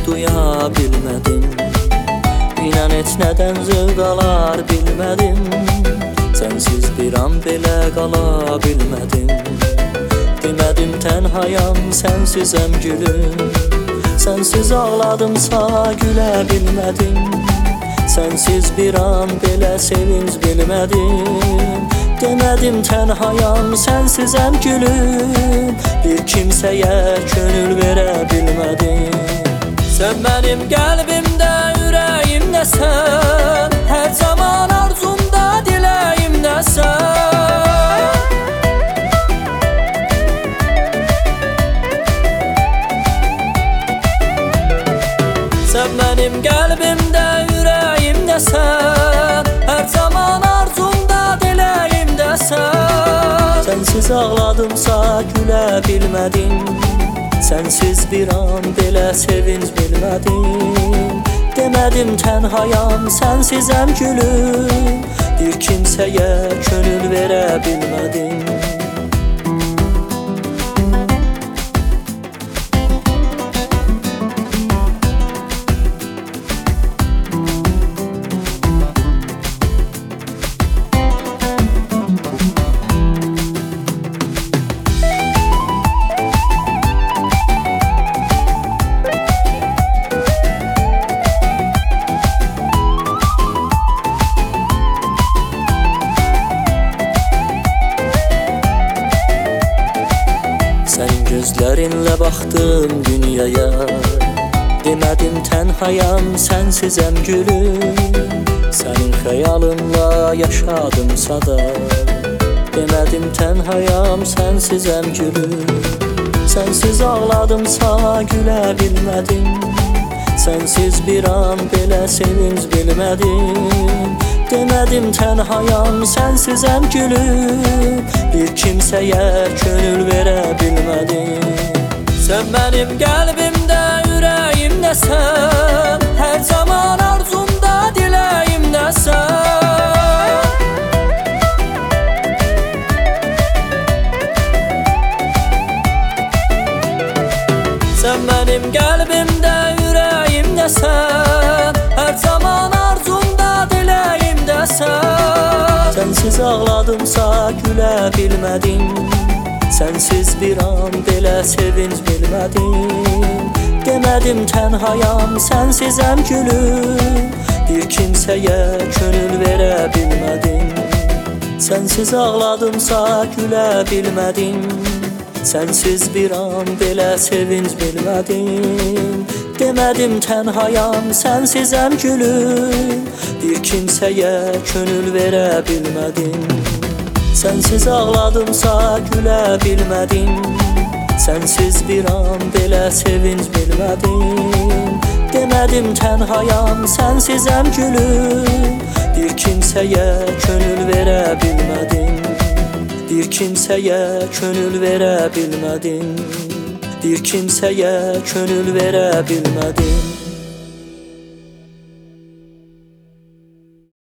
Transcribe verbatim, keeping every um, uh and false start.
duya bilmədim. İnan heç nədən zövq alar bilmədim. Sənsiz bir an belə qala bilmədim. Demədim tənhayam, sənsizəm gülüm. Sənsiz ağladımsa gülə bilmədim. Sənsiz bir an belə sevinç bilmədim. Demədim tənhayam, sənsizəm gülüm. Bir kimsəyə könül verə bilmədim. Sən mənim qəlbimdə, ürəyimdəsən. Hər zaman arzumda, diləyimdəsən. Sən mənim qəlbimdə, ürəyimdəsən. Hər zaman arzumda, diləyimdəsən. Sənsiz ağladımsa gülə bilmədim. Sənsiz bir an belə sevinç bilmədim. Demədim tənhayam, sənsizəm gülüm. Bir kimsəyə könül verə bilmədim. Sənin gözlərinlə baxdım dünyaya. Demədim tənhayam, sənsizəm gülüm. Sənin xəyalınla yaşadımsa da. Demədim tənhayam, sənsizəm gülüm. Sənsiz ağladımsa gülə bilmədim. Sənsiz bir an belə sevinç bilmədim. Demədim tənhayam, sənsizəm gülüm. Bir kimsəyə könül verə bilmədim. Sən mənim qəlbimdə, ürəyimdəsən. Hər zaman arzumda, diləyimdəsən. Sən mənim qəlbimdə, ürəyimdəsən. Hər zaman arzumda, diləyimdəsən. Sənsiz ağladımsa gülə bilmədim. Sənsiz bir an belə sevinç bilmədim. Demədim tənhayam, sənsizəm gülüm. Bir kimsəyə könül verə bilmədim. Sənsiz ağladımsa gülə bilmədim. Sənsiz bir an belə sevinç bilmədim. Demədim tənhayam, sənsizəm gülüm. Bir kimsəyə könül verə bilmədim. Sənsiz ağladımsa gülə bilmədim. Sənsiz bir an belə sevinç bilmədim. Demədim tənhayam, sənsizəm gülüm. Bir kimsəyə könül verə bilmədim. Bir kimsəyə könül verə bilmədim. Bir kimsəyə könül verə bilmədim.